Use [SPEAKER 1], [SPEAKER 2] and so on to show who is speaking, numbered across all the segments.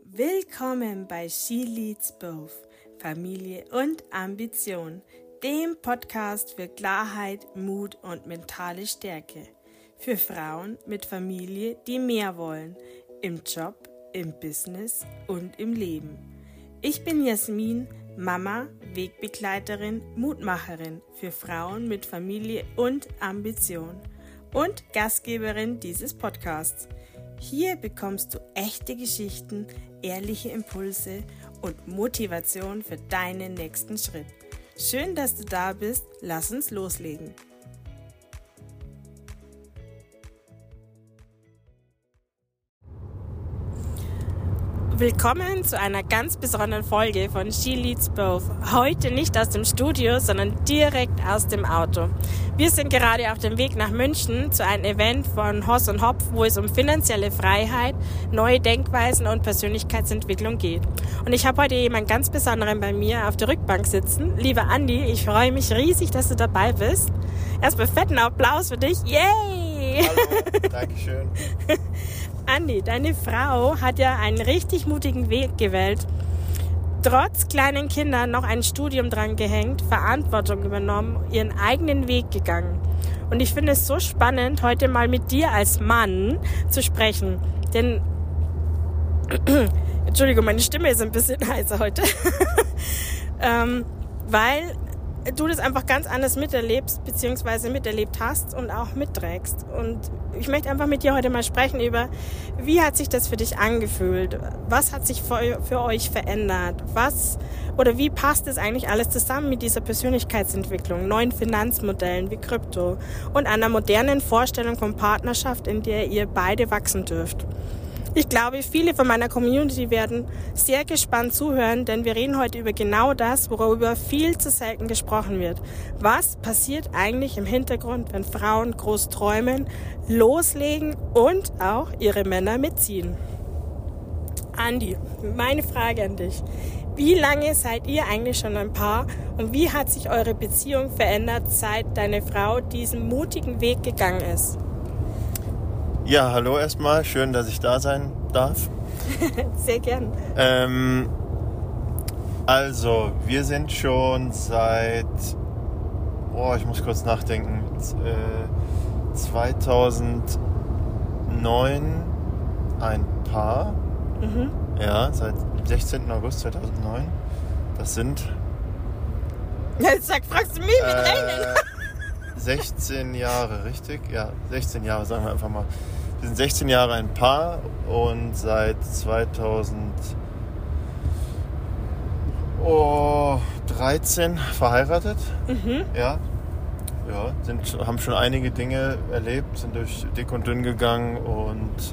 [SPEAKER 1] Willkommen bei She Leads Both, Familie und Ambition, dem Podcast für Klarheit, Mut und mentale Stärke. Für Frauen mit Familie, die mehr wollen, im Job, im Business und im Leben. Ich bin Jasmin, Mama, Wegbegleiterin, Mutmacherin für Frauen mit Familie und Ambition und Gastgeberin dieses Podcasts. Hier bekommst du echte Geschichten, ehrliche Impulse und Motivation für deinen nächsten Schritt. Schön, dass du da bist. Lass uns loslegen. Willkommen zu einer ganz besonderen Folge von She Leads Both. Heute nicht aus dem Studio, sondern direkt aus dem Auto. Wir sind gerade auf dem Weg nach München zu einem Event von Hoss und Hopf, wo es um finanzielle Freiheit, neue Denkweisen und Persönlichkeitsentwicklung geht. Und ich habe heute jemanden ganz Besonderen bei mir auf der Rückbank sitzen. Lieber Andi, ich freue mich riesig, dass du dabei bist. Erstmal fetten Applaus für dich. Yay!
[SPEAKER 2] Hallo, Dankeschön.
[SPEAKER 1] Andi, deine Frau hat ja einen richtig mutigen Weg gewählt. Trotz kleinen Kindern noch ein Studium dran gehängt, Verantwortung übernommen, ihren eigenen Weg gegangen. Und ich finde es so spannend, heute mal mit dir als Mann zu sprechen. Denn, Entschuldigung, meine Stimme ist ein bisschen heiser heute. Weil du das einfach ganz anders miterlebst, beziehungsweise miterlebt hast und auch mitträgst. Und ich möchte einfach mit dir heute mal sprechen über, wie hat sich das für dich angefühlt? Was hat sich für euch verändert? Wie passt es eigentlich alles zusammen mit dieser Persönlichkeitsentwicklung, neuen Finanzmodellen wie Krypto und einer modernen Vorstellung von Partnerschaft, in der ihr beide wachsen dürft? Ich glaube, viele von meiner Community werden sehr gespannt zuhören, denn wir reden heute über genau das, worüber viel zu selten gesprochen wird. Was passiert eigentlich im Hintergrund, wenn Frauen groß träumen, loslegen und auch ihre Männer mitziehen? Andi, meine Frage an dich. Wie lange seid ihr eigentlich schon ein Paar und wie hat sich eure Beziehung verändert, seit deine Frau diesen mutigen Weg gegangen ist?
[SPEAKER 2] Ja, hallo erstmal. Schön, dass ich da sein darf.
[SPEAKER 1] Sehr gern.
[SPEAKER 2] Also, wir sind schon seit, ich muss kurz nachdenken, 2009 ein Paar. Mhm. Ja, seit 16. August 2009. Das sind...
[SPEAKER 1] Ja, fragst du mich mit Rechnen?
[SPEAKER 2] 16 Jahre, richtig? Ja, 16 Jahre, sagen wir einfach mal. Wir sind 16 Jahre ein Paar und seit 2013 verheiratet. Mhm. Ja, haben schon einige Dinge erlebt, sind durch dick und dünn gegangen und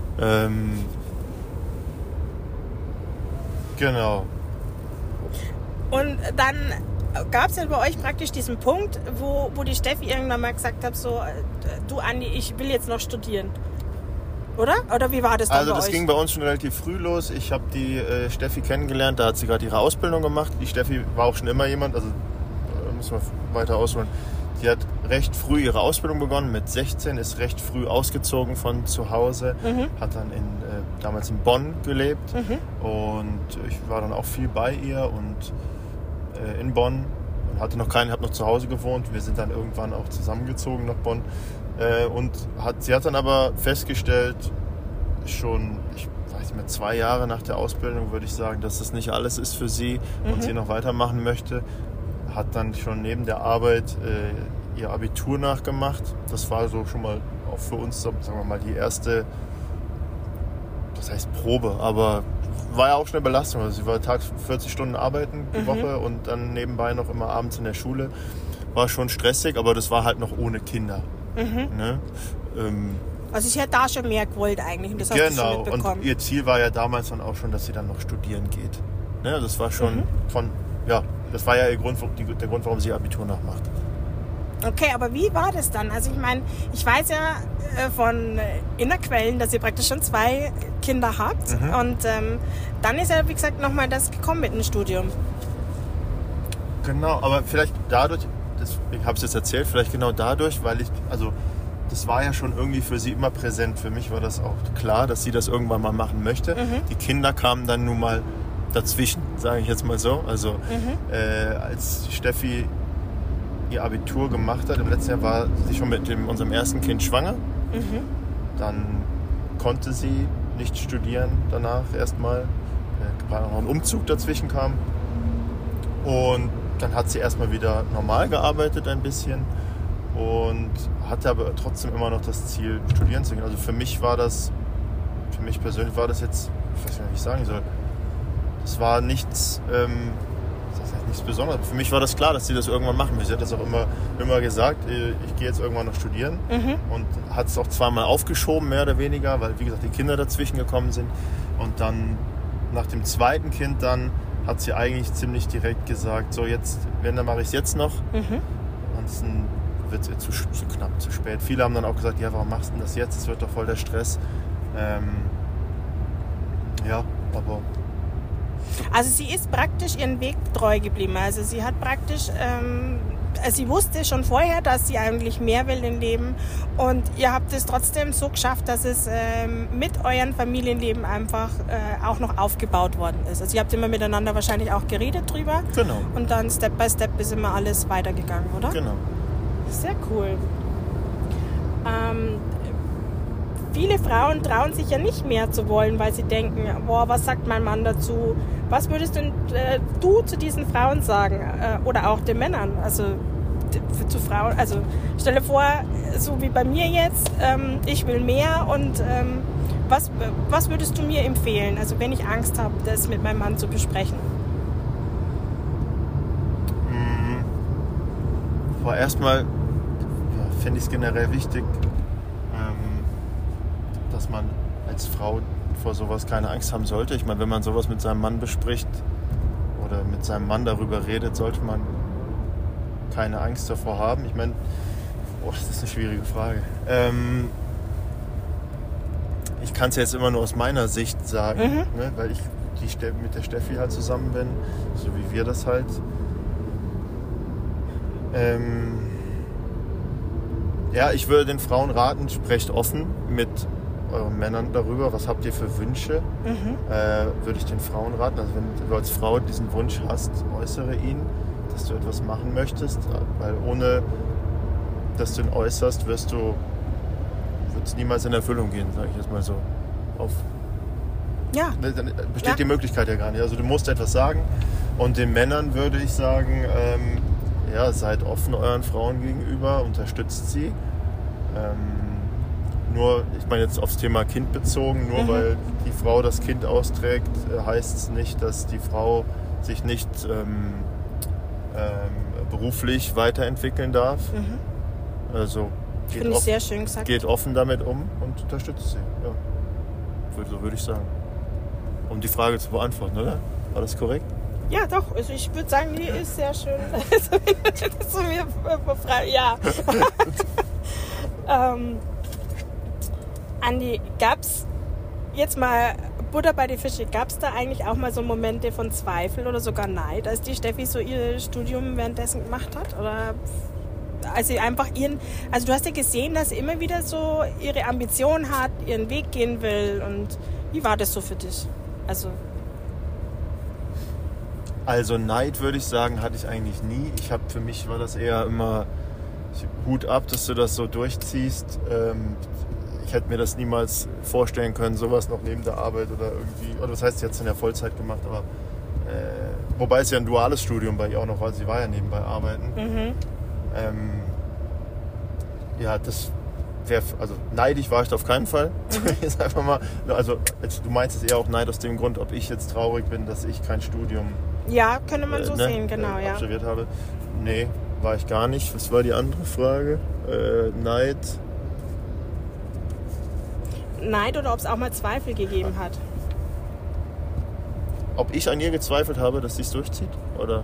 [SPEAKER 2] genau.
[SPEAKER 1] Und dann gab es ja bei euch praktisch diesen Punkt, wo die Steffi irgendwann mal gesagt hat, so, du Andi, ich will jetzt noch studieren. Oder? Oder wie war das dann bei euch?
[SPEAKER 2] Also das ging bei uns schon relativ früh los. Ich habe die Steffi kennengelernt, da hat sie gerade ihre Ausbildung gemacht. Die Steffi war auch schon immer jemand, also müssen wir weiter ausholen. Die hat recht früh ihre Ausbildung begonnen, mit 16, ist recht früh ausgezogen von zu Hause, hat dann damals in Bonn gelebt und ich war dann auch viel bei ihr und in Bonn und habe noch zu Hause gewohnt. Wir sind dann irgendwann auch zusammengezogen nach Bonn und sie hat dann aber festgestellt, schon, ich weiß nicht mehr, 2 Jahre nach der Ausbildung würde ich sagen, dass das nicht alles ist für sie und sie noch weitermachen möchte. Hat dann schon neben der Arbeit ihr Abitur nachgemacht. Das war so schon mal auch für uns, sagen wir mal, die erste, das heißt Probe, aber war ja auch schon eine Belastung. Also sie war tags 40 Stunden arbeiten die Woche und dann nebenbei noch immer abends in der Schule. War schon stressig, aber das war halt noch ohne Kinder. Ne?
[SPEAKER 1] Also ich hätte da schon mehr gewollt eigentlich. Und das hast du schon mitbekommen.
[SPEAKER 2] Und ihr Ziel war ja damals dann auch schon, dass sie dann noch studieren geht. Ne? Das war schon das war ja der Grund, warum sie Abitur nachmacht.
[SPEAKER 1] Okay, aber wie war das dann? Also ich meine, ich weiß ja von Innerquellen, dass ihr praktisch schon 2 Kinder habt. Und dann ist ja, wie gesagt, nochmal das gekommen mit dem Studium.
[SPEAKER 2] Genau, aber vielleicht dadurch, ich habe es jetzt erzählt, vielleicht genau dadurch, weil das war ja schon irgendwie für sie immer präsent. Für mich war das auch klar, dass sie das irgendwann mal machen möchte. Die Kinder kamen dann nun mal dazwischen, sage ich jetzt mal so. Also als Steffi ihr Abitur gemacht hat, im letzten Jahr war sie schon mit unserem ersten Kind schwanger. Dann konnte sie nicht studieren danach erstmal, weil noch ein Umzug dazwischen kam. Und dann hat sie erstmal wieder normal gearbeitet ein bisschen und hatte aber trotzdem immer noch das Ziel, studieren zu gehen. Also für mich persönlich war das jetzt, ich weiß nicht, wie ich sagen soll, das war nichts, das heißt nichts Besonderes. Für mich war das klar, dass sie das irgendwann machen möchte. Sie hat das auch immer gesagt, ich gehe jetzt irgendwann noch studieren und hat es auch zweimal aufgeschoben, mehr oder weniger, weil wie gesagt die Kinder dazwischen gekommen sind. Und dann nach dem zweiten Kind dann hat sie eigentlich ziemlich direkt gesagt, so jetzt, wenn, dann mache ich es jetzt noch. Ansonsten wird es zu knapp, zu spät. Viele haben dann auch gesagt, ja, warum machst du denn das jetzt? Es wird doch voll der Stress. Ja, aber...
[SPEAKER 1] Also sie ist praktisch ihren Weg treu geblieben. Also sie hat praktisch, sie wusste schon vorher, dass sie eigentlich mehr will im Leben und ihr habt es trotzdem so geschafft, dass es mit eurem Familienleben einfach auch noch aufgebaut worden ist. Also ihr habt immer miteinander wahrscheinlich auch geredet drüber.
[SPEAKER 2] Genau.
[SPEAKER 1] Und dann Step by Step ist immer alles weitergegangen, oder?
[SPEAKER 2] Genau.
[SPEAKER 1] Sehr cool. Viele Frauen trauen sich ja nicht mehr zu wollen, weil sie denken, boah, was sagt mein Mann dazu? Was würdest denn du zu diesen Frauen sagen? Oder auch den Männern? Also zu Frauen, also stell dir vor, so wie bei mir jetzt, ich will mehr und was würdest du mir empfehlen? Also wenn ich Angst habe, das mit meinem Mann zu besprechen.
[SPEAKER 2] Aber erstmal finde ich es generell wichtig, dass man als Frau vor sowas keine Angst haben sollte. Ich meine, wenn man sowas mit seinem Mann bespricht oder mit seinem Mann darüber redet, sollte man keine Angst davor haben. Ich meine, das ist eine schwierige Frage. Ich kann es jetzt immer nur aus meiner Sicht sagen, ne, weil ich mit der Steffi halt zusammen bin, so wie wir das halt. Ja, ich würde den Frauen raten, sprecht offen mit euren Männern darüber, was habt ihr für Wünsche, würde ich den Frauen raten. Also wenn du als Frau diesen Wunsch hast, äußere ihn, dass du etwas machen möchtest, weil ohne dass du ihn äußerst, wird es niemals in Erfüllung gehen, sage ich jetzt mal so.
[SPEAKER 1] Ja.
[SPEAKER 2] Dann besteht die Möglichkeit ja gar nicht. Also du musst etwas sagen und den Männern würde ich sagen, seid offen euren Frauen gegenüber, unterstützt sie. Nur, ich meine jetzt aufs Thema Kind bezogen, nur weil die Frau das Kind austrägt, heißt es nicht, dass die Frau sich nicht beruflich weiterentwickeln darf. Also geht offen damit um und unterstützt sie. Ja. So würde ich sagen. Um die Frage zu beantworten, oder? War das korrekt?
[SPEAKER 1] Ja, doch. Also ich würde sagen, die ist sehr schön. Zu mir ja. Andi, gab's jetzt mal Butter bei die Fische, gab's da eigentlich auch mal so Momente von Zweifel oder sogar Neid, als die Steffi so ihr Studium währenddessen gemacht hat? Oder als sie einfach also du hast ja gesehen, dass sie immer wieder so ihre Ambition hat, ihren Weg gehen will und wie war das so für dich?
[SPEAKER 2] Also Neid, würde ich sagen, hatte ich eigentlich nie. Für mich war das eher immer Hut ab, dass du das so durchziehst. Ich hätte mir das niemals vorstellen können, sowas noch neben der Arbeit oder irgendwie, oder das heißt, sie hat es in der Vollzeit gemacht, aber wobei es ja ein duales Studium bei ihr auch noch war, sie war ja nebenbei arbeiten. Das wäre, also neidisch war ich da auf keinen Fall. Jetzt einfach mal, also du meinst es eher auch Neid aus dem Grund, ob ich jetzt traurig bin, dass ich kein Studium
[SPEAKER 1] könnte man so sehen, genau,
[SPEAKER 2] absolviert habe. Nee, war ich gar nicht. Was war die andere Frage? Neid
[SPEAKER 1] oder ob es auch mal Zweifel gegeben hat?
[SPEAKER 2] Ob ich an ihr gezweifelt habe, dass sie es durchzieht? Oder?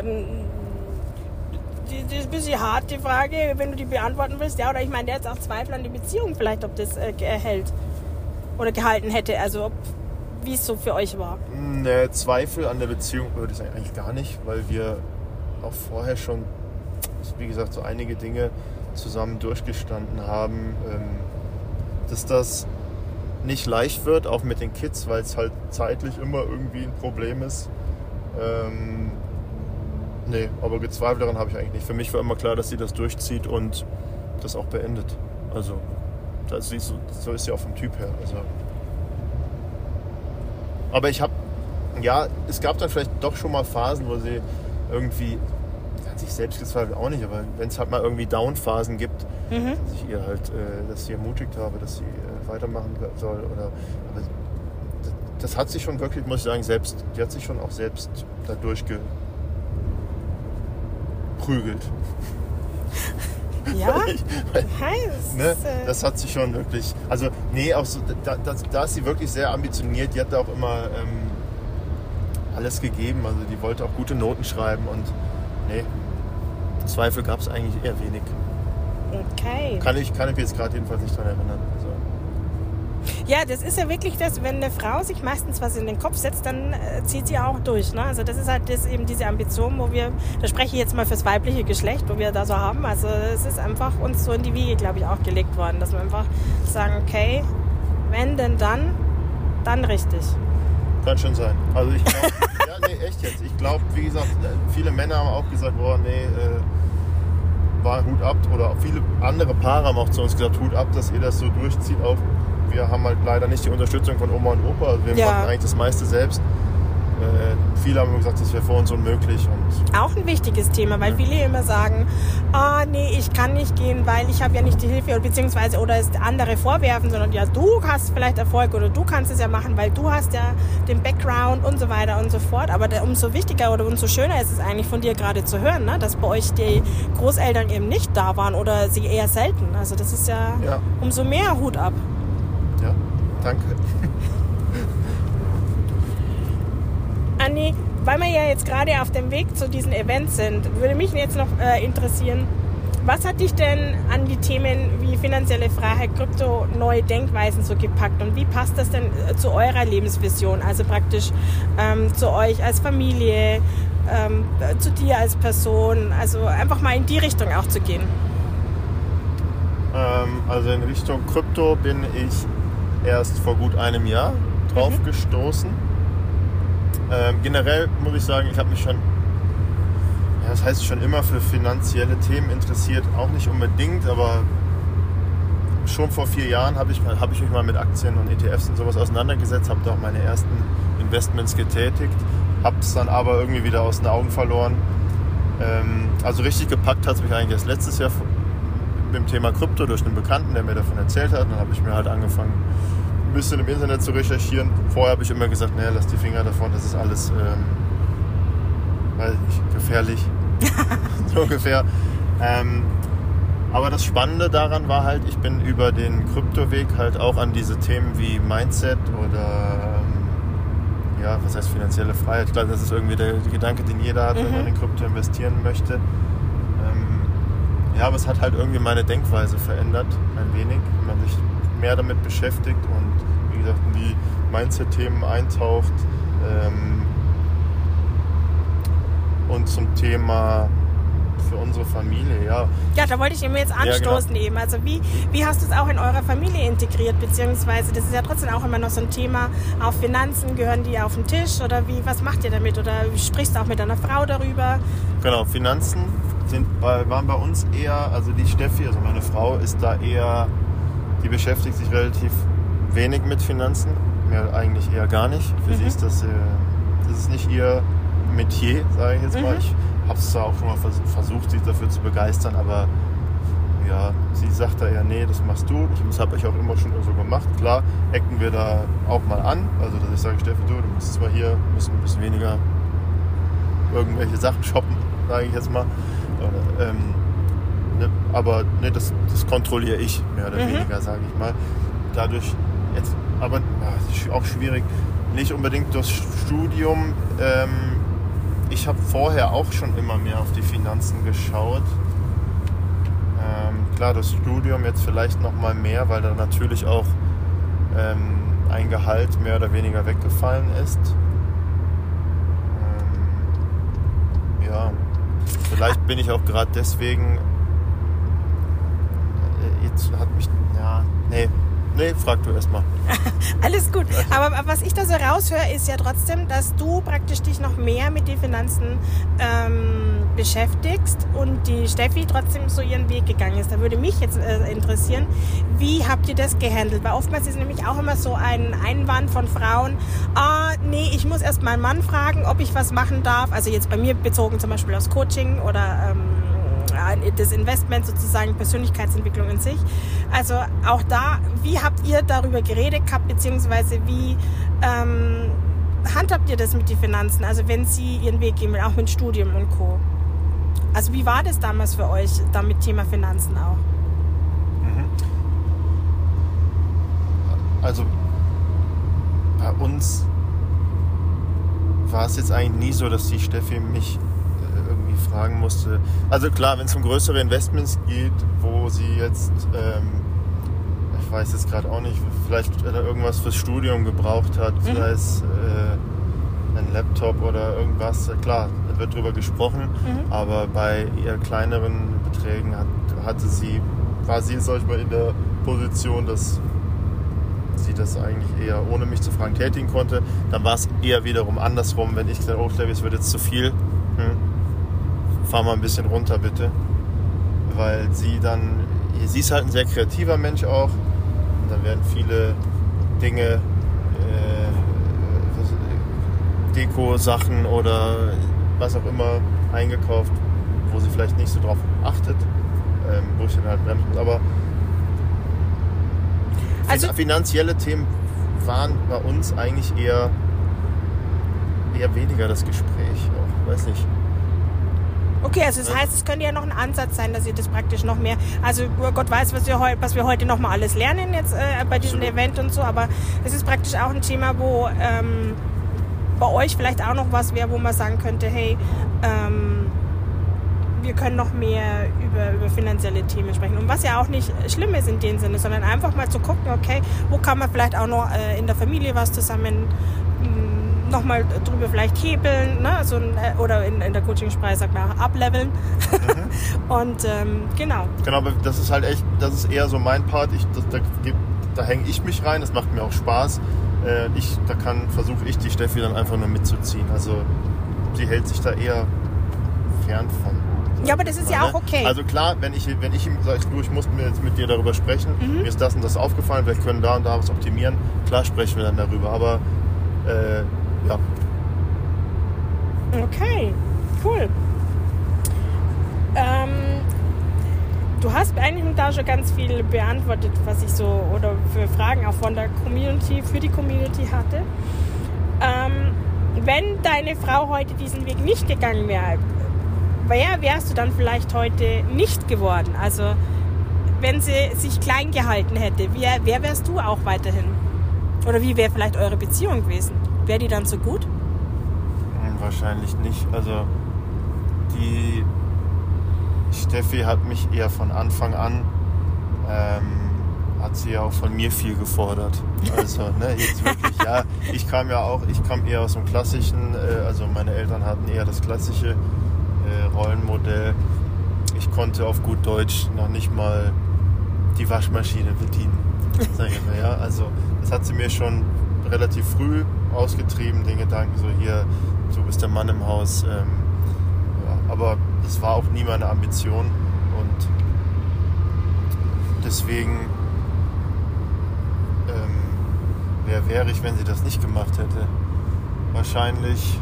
[SPEAKER 1] Die ist ein bisschen hart, die Frage, wenn du die beantworten willst. Ja, oder ich meine, der hat auch Zweifel an die Beziehung vielleicht, ob das hält oder gehalten hätte. Also wie es so für euch war.
[SPEAKER 2] Ne, Zweifel an der Beziehung würde ich sagen eigentlich gar nicht, weil wir auch vorher schon, wie gesagt, so einige Dinge zusammen durchgestanden haben, dass das nicht leicht wird, auch mit den Kids, weil es halt zeitlich immer irgendwie ein Problem ist. Nee, aber gezweifelt daran habe ich eigentlich nicht. Für mich war immer klar, dass sie das durchzieht und das auch beendet. Also, so ist sie auch vom Typ her. Also. Aber es gab dann vielleicht doch schon mal Phasen, wo sie irgendwie, hat sich selbst gezweifelt auch nicht, aber wenn es halt mal irgendwie Down-Phasen gibt, dass ich ihr halt, dass sie ermutigt habe, dass sie weitermachen soll. Aber das hat sich schon wirklich, muss ich sagen, die hat sich schon auch selbst da durchgeprügelt.
[SPEAKER 1] Ja,
[SPEAKER 2] das hat sie schon wirklich, also nee, auch so, da ist sie wirklich sehr ambitioniert, die hat da auch immer alles gegeben, also die wollte auch gute Noten schreiben und nee, Zweifel gab es eigentlich eher wenig.
[SPEAKER 1] Okay.
[SPEAKER 2] Kann ich mich jetzt gerade jedenfalls nicht daran erinnern. Also.
[SPEAKER 1] Ja, das ist ja wirklich das, wenn eine Frau sich meistens was in den Kopf setzt, dann zieht sie auch durch. Ne? Also das ist halt eben diese Ambition, da spreche ich jetzt mal fürs weibliche Geschlecht, wo wir da so haben. Also es ist einfach uns so in die Wiege, glaube ich, auch gelegt worden, dass wir einfach sagen, okay, wenn denn dann richtig.
[SPEAKER 2] Kann schon sein. Also ich glaube, echt jetzt. Ich glaube, wie gesagt, viele Männer haben auch gesagt, boah, nee, war Hut ab. Oder viele andere Paare haben auch zu uns gesagt, Hut ab, dass ihr das so durchzieht. Auch wir haben halt leider nicht die Unterstützung von Oma und Opa. Also wir machen eigentlich das meiste selbst. Viele haben gesagt, das wäre für uns unmöglich. Und
[SPEAKER 1] auch ein wichtiges Thema, weil viele immer sagen, nee, ich kann nicht gehen, weil ich habe ja nicht die Hilfe oder es andere vorwerfen, sondern ja, du hast vielleicht Erfolg oder du kannst es ja machen, weil du hast ja den Background und so weiter und so fort. Aber umso wichtiger oder umso schöner ist es eigentlich von dir gerade zu hören, ne? Dass bei euch die Großeltern eben nicht da waren oder sie eher selten. Also das ist ja umso mehr Hut ab.
[SPEAKER 2] Ja, danke.
[SPEAKER 1] Anni, weil wir ja jetzt gerade auf dem Weg zu diesen Events sind, würde mich jetzt noch interessieren, was hat dich denn an die Themen wie finanzielle Freiheit, Krypto, neue Denkweisen so gepackt und wie passt das denn zu eurer Lebensvision, also praktisch zu euch als Familie, zu dir als Person, also einfach mal in die Richtung auch zu gehen?
[SPEAKER 2] Also in Richtung Krypto bin ich erst vor gut einem Jahr drauf gestoßen. Generell muss ich sagen, ich habe mich schon, das heißt schon immer für finanzielle Themen interessiert, auch nicht unbedingt, aber schon vor 4 Jahren habe ich mich mal mit Aktien und ETFs und sowas auseinandergesetzt, habe da auch meine ersten Investments getätigt, habe es dann aber irgendwie wieder aus den Augen verloren. Also richtig gepackt hat es mich eigentlich erst letztes Jahr mit dem Thema Krypto durch einen Bekannten, der mir davon erzählt hat. Dann habe ich mir halt angefangen, ein bisschen im Internet zu recherchieren. Vorher habe ich immer gesagt, naja, lass die Finger davon, das ist alles weiß nicht, gefährlich. So ungefähr. Aber das Spannende daran war halt, ich bin über den Kryptoweg halt auch an diese Themen wie Mindset oder was heißt finanzielle Freiheit. Ich glaube, das ist irgendwie der Gedanke, den jeder hat, wenn man in Krypto investieren möchte. Aber es hat halt irgendwie meine Denkweise verändert, ein wenig, wenn man sich mehr damit beschäftigt und wie gesagt in die Mindset-Themen eintaucht und zum Thema für unsere Familie,
[SPEAKER 1] Ja, da wollte ich immer jetzt anstoßen eben. Also wie hast du es auch in eurer Familie integriert, beziehungsweise das ist ja trotzdem auch immer noch so ein Thema, auch Finanzen, gehören die auf den Tisch oder was macht ihr damit oder sprichst du auch mit deiner Frau darüber?
[SPEAKER 2] Genau, Finanzen waren bei uns eher, also die Steffi, also meine Frau ist da eher, die beschäftigt sich relativ wenig mit Finanzen, mehr eigentlich eher gar nicht. Für sie ist das ist nicht ihr Metier, sage ich jetzt mal. Ich habe es zwar auch schon mal versucht, sie dafür zu begeistern, aber ja, sie sagt da eher, nee, das machst du. Das habe ich auch immer schon so gemacht. Klar, ecken wir da auch mal an. Also, dass ich sage, Steffi, du musst zwar hier ein bisschen weniger irgendwelche Sachen shoppen, sage ich jetzt mal. Aber das kontrolliere ich, mehr oder weniger, sage ich mal. Dadurch jetzt, aber das ist auch schwierig. Nicht unbedingt durchs Studium. Ich habe vorher auch schon immer mehr auf die Finanzen geschaut. Klar, das Studium jetzt vielleicht noch mal mehr, weil da natürlich auch ein Gehalt mehr oder weniger weggefallen ist. Vielleicht bin ich auch gerade deswegen jetzt hat mich, nee, frag du erst mal.
[SPEAKER 1] Alles gut. Aber was ich da so raushöre, ist ja trotzdem, dass du praktisch dich noch mehr mit den Finanzen beschäftigst und die Steffi trotzdem so ihren Weg gegangen ist. Da würde mich jetzt interessieren, wie habt ihr das gehandelt? Weil oftmals ist nämlich auch immer so ein Einwand von Frauen, nee, ich muss erst meinen Mann fragen, ob ich was machen darf. Also jetzt bei mir bezogen zum Beispiel aufs Coaching oder das Investment sozusagen, Persönlichkeitsentwicklung in sich. Also auch da, wie habt ihr darüber geredet gehabt, beziehungsweise wie handhabt ihr das mit den Finanzen? Also wenn sie ihren Weg gehen, auch mit Studium und Co. Also wie war das damals für euch, da mit Thema Finanzen auch?
[SPEAKER 2] Also bei uns war es jetzt eigentlich nie so, dass die Steffi mich irgendwie fragen musste. Also klar, wenn es um größere Investments geht, wo sie jetzt, ich weiß jetzt gerade auch nicht, vielleicht irgendwas fürs Studium gebraucht hat, sei es ein Laptop oder irgendwas, klar, da wird drüber gesprochen, aber bei eher kleineren Beträgen war sie, sag ich mal, in der Position, dass sie das eigentlich eher ohne mich zu fragen tätigen konnte. Dann war es eher wiederum andersrum, wenn ich gesagt habe, oh Steffi, es wird jetzt zu viel, fahr mal ein bisschen runter bitte, weil sie ist halt ein sehr kreativer Mensch auch und dann werden viele Dinge, Deko-Sachen oder was auch immer eingekauft, wo sie vielleicht nicht so drauf achtet, wo ich dann halt bremsen muss, aber also finanzielle Themen waren bei uns eigentlich eher weniger das Gespräch, auch, weiß nicht.
[SPEAKER 1] Okay, also das heißt, es könnte ja noch ein Ansatz sein, dass ihr das praktisch noch mehr, also Gott weiß, was wir heute noch mal alles lernen jetzt bei diesem Event und so, aber es ist praktisch auch ein Thema, wo bei euch vielleicht auch noch was wäre, wo man sagen könnte, hey, wir können noch mehr über finanzielle Themen sprechen. Und was ja auch nicht schlimm ist in dem Sinne, sondern einfach mal zu gucken, okay, wo kann man vielleicht auch noch in der Familie was zusammen nochmal drüber vielleicht hebeln, ne? Oder in der Coaching-Sprache sagt man auch upleveln. Und genau.
[SPEAKER 2] Genau, aber das ist halt echt, das ist eher so mein Part. Da hänge ich mich rein, das macht mir auch Spaß. Versuche ich die Steffi dann einfach nur mitzuziehen. Also sie hält sich da eher fern von.
[SPEAKER 1] Ja, aber das ist ja auch okay.
[SPEAKER 2] Also klar, wenn ich ihm sage, ich muss jetzt mit dir darüber sprechen, mir ist das und das aufgefallen, vielleicht können da und da was optimieren, klar sprechen wir dann darüber, aber ja.
[SPEAKER 1] Okay, cool. Du hast eigentlich da schon ganz viel beantwortet, was ich so, oder für Fragen auch von der Community, für die Community hatte. Wenn deine Frau heute diesen Weg nicht gegangen wäre, wer wärst du dann vielleicht heute nicht geworden? Also wenn sie sich klein gehalten hätte, wer wärst du auch weiterhin? Oder wie wäre vielleicht eure Beziehung gewesen? Wäre die dann so gut?
[SPEAKER 2] Wahrscheinlich nicht. Also die Steffi hat mich eher von Anfang an, hat sie ja auch von mir viel gefordert. Also jetzt wirklich, ja, ich kam eher aus dem klassischen, also meine Eltern hatten eher das klassische Rollenmodell. Ich konnte auf gut Deutsch noch nicht mal die Waschmaschine bedienen. Sag ich mal, ja. Also das hat sie mir schon relativ früh ausgetrieben, den Gedanken so, hier, du bist der Mann im Haus. Ja, aber das war auch nie meine Ambition und deswegen wer wäre ich, wenn sie das nicht gemacht hätte? Wahrscheinlich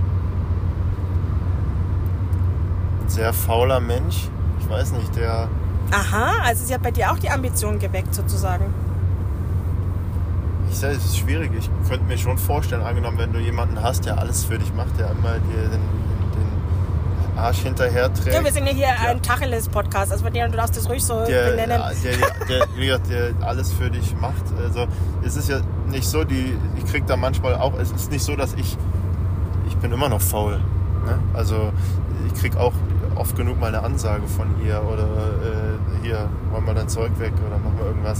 [SPEAKER 2] ein sehr fauler Mensch. Ich weiß nicht, der...
[SPEAKER 1] Aha, also sie hat bei dir auch die Ambition geweckt sozusagen.
[SPEAKER 2] Ich sage, es ist schwierig. Ich könnte mir schon vorstellen, angenommen, wenn du jemanden hast, der alles für dich macht, der immer dir den Arsch hinterher trägt.
[SPEAKER 1] Ja, wir sind ja hier ein Tacheles-Podcast, also du darfst das ruhig so benennen.
[SPEAKER 2] Der alles für dich macht. Also es ist ja nicht so, ich kriege da manchmal auch, es ist nicht so, dass ich bin immer noch faul. Ne? Also ich kriege auch oft genug mal eine Ansage von ihr oder hier, räum mal dein Zeug weg oder mach mal irgendwas.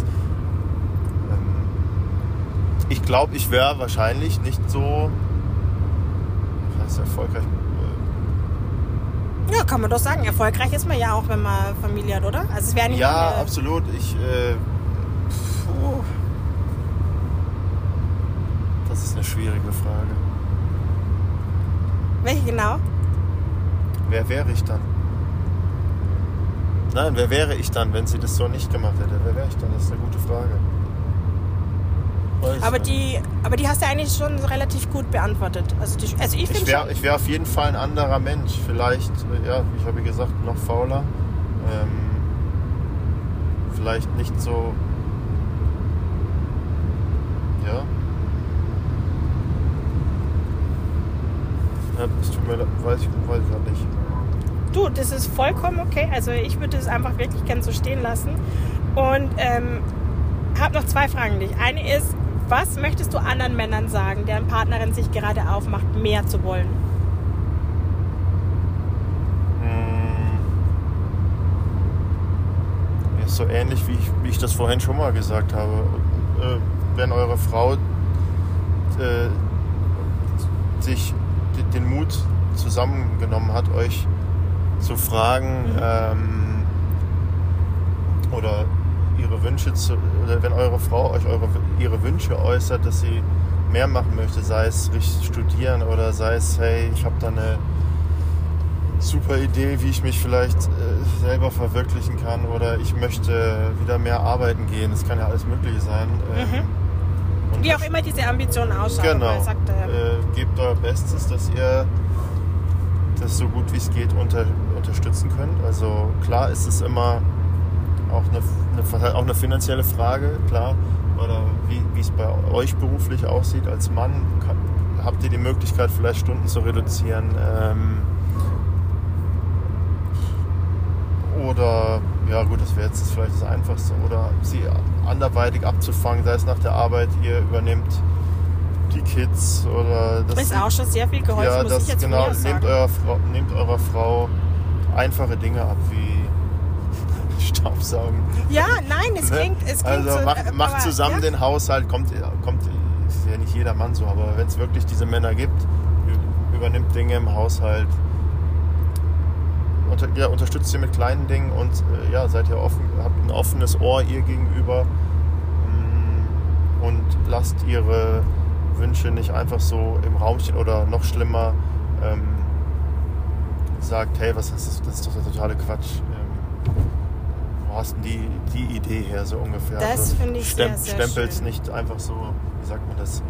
[SPEAKER 2] Ich glaube, ich wäre wahrscheinlich nicht so erfolgreich.
[SPEAKER 1] Ja, kann man doch sagen. Erfolgreich ist man ja auch, wenn man Familie hat, oder? Also es wäre nicht
[SPEAKER 2] Ja,
[SPEAKER 1] nur
[SPEAKER 2] absolut. Das ist eine schwierige Frage.
[SPEAKER 1] Welche genau?
[SPEAKER 2] Wer wäre ich dann? Nein, wer wäre ich dann, wenn sie das so nicht gemacht hätte? Wer wäre ich dann? Das ist eine gute Frage.
[SPEAKER 1] Aber die hast du eigentlich schon relativ gut beantwortet. Also ich finde schon.
[SPEAKER 2] Ich wäre auf jeden Fall ein anderer Mensch. Vielleicht, ja, ich habe gesagt, noch fauler. Vielleicht nicht so. Ja. Ja, das tut mir leid, weiß ich gerade nicht.
[SPEAKER 1] Du, das ist vollkommen okay. Also ich würde es einfach wirklich gern so stehen lassen. Und habe noch 2 Fragen an dich. Eine ist, was möchtest du anderen Männern sagen, deren Partnerin sich gerade aufmacht, mehr zu wollen?
[SPEAKER 2] Ja, so ähnlich wie ich das vorhin schon mal gesagt habe. Wenn eure Frau sich den Mut zusammengenommen hat, euch zu fragen oder ihre Wünsche oder wenn eure Frau euch ihre Wünsche äußert, dass sie mehr machen möchte, sei es richtig studieren oder sei es, hey, ich habe da eine super Idee, wie ich mich vielleicht selber verwirklichen kann oder ich möchte wieder mehr arbeiten gehen, das kann ja alles Mögliche sein.
[SPEAKER 1] Und wie auch immer diese Ambitionen ausschauen.
[SPEAKER 2] Genau, gebt euer Bestes, dass ihr das so gut wie es geht unterstützen könnt. Also klar ist es immer auch eine finanzielle Frage, klar. Oder wie es bei euch beruflich aussieht als Mann. Habt ihr die Möglichkeit, vielleicht Stunden zu reduzieren? Oder, ja gut, das wäre jetzt vielleicht das Einfachste. Oder sie anderweitig abzufangen, sei es nach der Arbeit, ihr übernehmt die Kids oder das
[SPEAKER 1] ist auch schon sehr viel geholfen,
[SPEAKER 2] ja,
[SPEAKER 1] muss ich jetzt
[SPEAKER 2] genau,
[SPEAKER 1] sagen.
[SPEAKER 2] Nehmt eurer Frau einfache Dinge ab wie Staubsaugen.
[SPEAKER 1] Ja, nein, es klingt
[SPEAKER 2] also
[SPEAKER 1] so.
[SPEAKER 2] Macht zusammen den Haushalt, kommt, ist ja nicht jeder Mann so, aber wenn es wirklich diese Männer gibt, übernimmt Dinge im Haushalt, unterstützt sie mit kleinen Dingen und seid ihr offen, habt ein offenes Ohr ihr gegenüber und lasst ihre Wünsche nicht einfach so im Raum stehen oder noch schlimmer sagt, hey, was ist das? Das ist doch der totale Quatsch. Wo hast denn die Idee her, so ungefähr?
[SPEAKER 1] Das
[SPEAKER 2] also,
[SPEAKER 1] finde ich sehr, sehr
[SPEAKER 2] Stempelt's
[SPEAKER 1] schön.
[SPEAKER 2] nicht einfach so, wie sagt man das?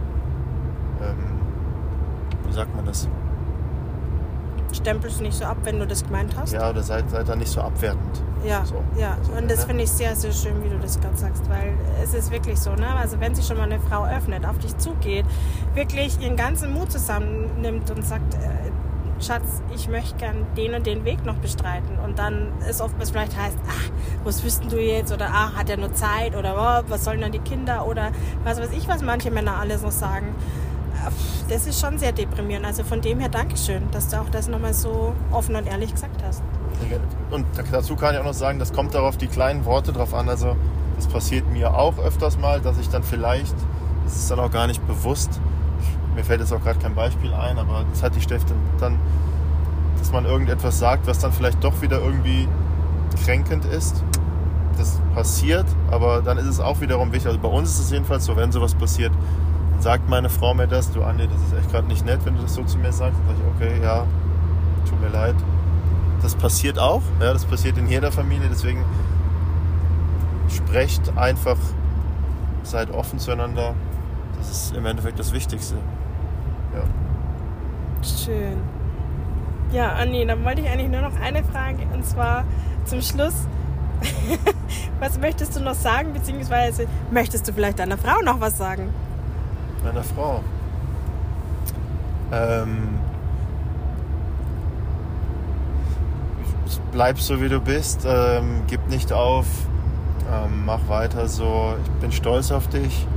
[SPEAKER 1] Stempelst nicht so ab, wenn du das gemeint hast?
[SPEAKER 2] Ja, oder seid da nicht so abwertend.
[SPEAKER 1] Ja,
[SPEAKER 2] so.
[SPEAKER 1] ja. Und das finde ich sehr, sehr schön, wie du das gerade sagst, weil es ist wirklich so, ne? Also wenn sich schon mal eine Frau öffnet, auf dich zugeht, wirklich ihren ganzen Mut zusammennimmt und sagt, Schatz, ich möchte gern den und den Weg noch bestreiten. Und dann ist oftmals vielleicht heißt, was wüssten du jetzt? Oder hat er nur Zeit? Oder was sollen dann die Kinder? Oder was weiß ich, was manche Männer alles noch sagen. Das ist schon sehr deprimierend. Also von dem her Dankeschön, dass du auch das nochmal so offen und ehrlich gesagt hast.
[SPEAKER 2] Und dazu kann ich auch noch sagen, das kommt darauf die kleinen Worte drauf an. Also das passiert mir auch öfters mal, dass ich dann vielleicht, das ist dann auch gar nicht bewusst, mir fällt jetzt auch gerade kein Beispiel ein, aber das hat die Steffi dann, dass man irgendetwas sagt, was dann vielleicht doch wieder irgendwie kränkend ist. Das passiert, aber dann ist es auch wiederum wichtig. Also bei uns ist es jedenfalls so, wenn sowas passiert, dann sagt meine Frau mir das, du Andi, das ist echt gerade nicht nett, wenn du das so zu mir sagst. Dann sage ich, okay, ja, tut mir leid. Das passiert auch, ja, das passiert in jeder Familie, deswegen sprecht einfach, seid offen zueinander. Das ist im Endeffekt das Wichtigste. Ja.
[SPEAKER 1] Schön. Ja, Andi, dann wollte ich eigentlich nur noch eine Frage, und zwar zum Schluss. Was möchtest du noch sagen, beziehungsweise möchtest du vielleicht deiner Frau noch was sagen?
[SPEAKER 2] Meiner Frau? Bleib so, wie du bist. Gib nicht auf. Mach weiter so. Ich bin stolz auf dich.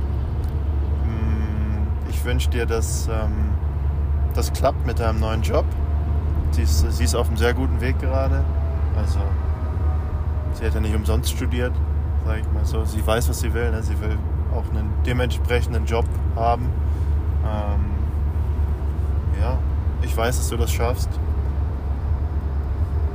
[SPEAKER 2] Ich wünsche dir, dass das klappt mit deinem neuen Job. Sie ist auf einem sehr guten Weg gerade. Also, sie hat ja nicht umsonst studiert, sage ich mal so. Sie weiß, was sie will. Ne? Sie will auch einen dementsprechenden Job haben. Ja, ich weiß, dass du das schaffst.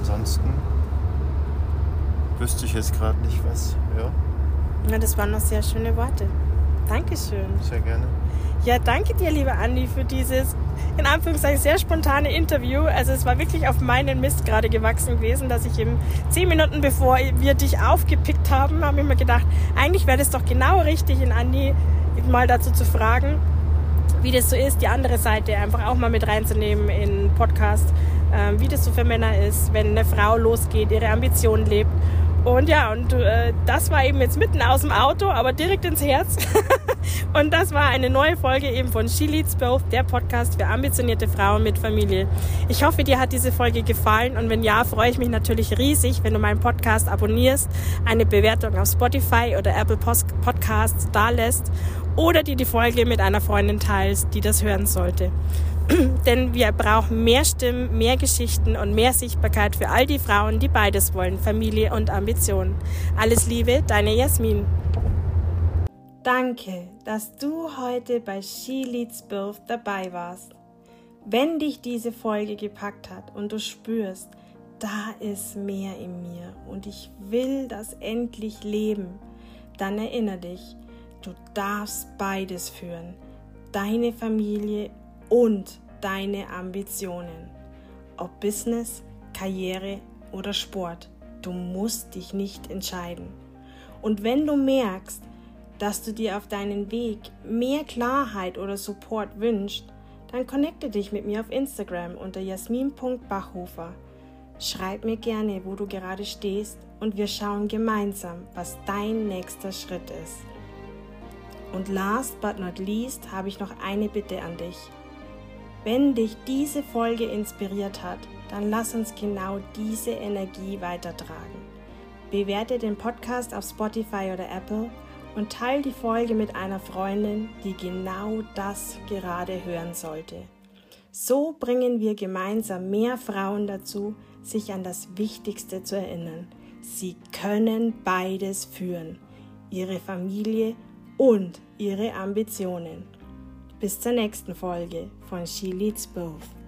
[SPEAKER 2] ansonsten wüsste ich jetzt gerade nicht was. Ja.
[SPEAKER 1] Na, das waren noch sehr schöne Worte. Dankeschön.
[SPEAKER 2] Sehr gerne.
[SPEAKER 1] Ja, danke dir, liebe Andi, für dieses, in Anführungszeichen, sehr spontane Interview. Also es war wirklich auf meinen Mist gerade gewachsen gewesen, dass ich 10 Minuten bevor wir dich aufgepickt haben, habe ich mir gedacht, eigentlich wäre das doch genau richtig, in Andi mal dazu zu fragen, wie das so ist, die andere Seite einfach auch mal mit reinzunehmen in den Podcast, wie das so für Männer ist, wenn eine Frau losgeht, ihre Ambitionen lebt. Und ja, das war eben jetzt mitten aus dem Auto, aber direkt ins Herz. Und das war eine neue Folge eben von She Leads Both, der Podcast für ambitionierte Frauen mit Familie. Ich hoffe, dir hat diese Folge gefallen und wenn ja, freue ich mich natürlich riesig, wenn du meinen Podcast abonnierst, eine Bewertung auf Spotify oder Apple Podcasts dalässt oder dir die Folge mit einer Freundin teilst, die das hören sollte. Denn wir brauchen mehr Stimmen, mehr Geschichten und mehr Sichtbarkeit für all die Frauen, die beides wollen, Familie und Ambition. Alles Liebe, deine Jasmin. Danke, dass du heute bei She Leads Both dabei warst. Wenn dich diese Folge gepackt hat und du spürst, da ist mehr in mir und ich will das endlich leben, dann erinnere dich, du darfst beides führen, deine Familie und deine Ambitionen. Ob Business, Karriere oder Sport, du musst dich nicht entscheiden. Und wenn du merkst, dass du dir auf deinen Weg mehr Klarheit oder Support wünschst, dann connecte dich mit mir auf Instagram unter jasmin.bachhofer. Schreib mir gerne, wo du gerade stehst und wir schauen gemeinsam, was dein nächster Schritt ist. Und last but not least habe ich noch eine Bitte an dich. Wenn dich diese Folge inspiriert hat, dann lass uns genau diese Energie weitertragen. Bewerte den Podcast auf Spotify oder Apple und teile die Folge mit einer Freundin, die genau das gerade hören sollte. So bringen wir gemeinsam mehr Frauen dazu, sich an das Wichtigste zu erinnern. Sie können beides führen, ihre Familie und ihre Ambitionen. Bis zur nächsten Folge von She Leads Both.